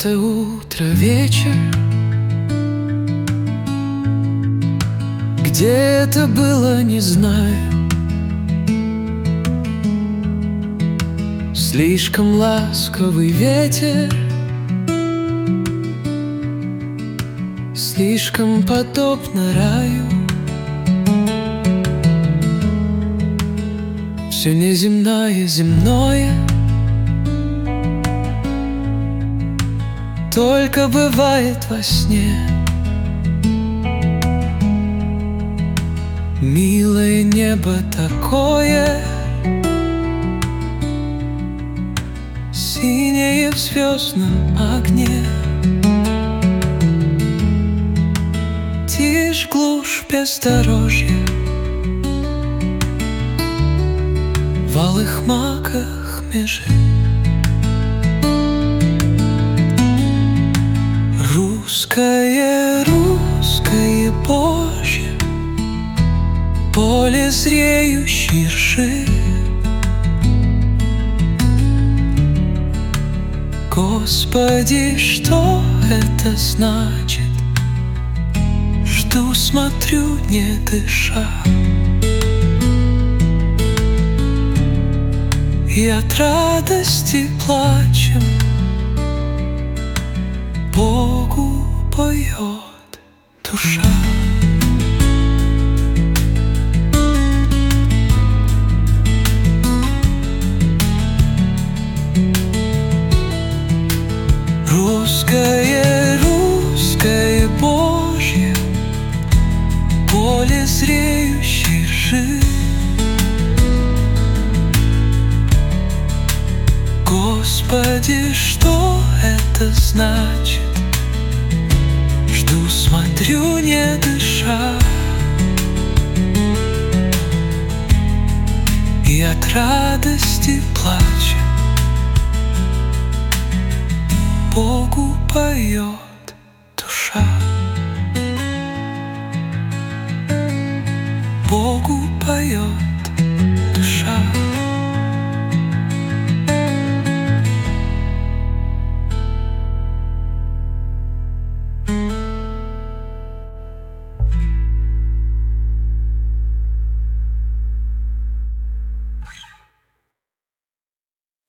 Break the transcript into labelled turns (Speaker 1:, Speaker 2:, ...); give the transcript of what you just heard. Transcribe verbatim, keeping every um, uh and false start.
Speaker 1: Это утро, вечер. Где это было, не знаю. Слишком ласковый ветер, слишком подобно раю. Все неземное, земное, только бывает во сне. Милое небо такое, синее в звездном огне. Тишь, глушь, бездорожье, в алых маках межи. Русское, русское Божье, поле зреющей ржи. Господи, что это значит? Жду, смотрю, не дыша, и от радости плачем Богу поет душа. Русское, русское Божье, поле зреющей ржи. Господи, что это значит? Жду, смотрю, не дыша, и от радости плачем Богу поет душа. Богу поет душа.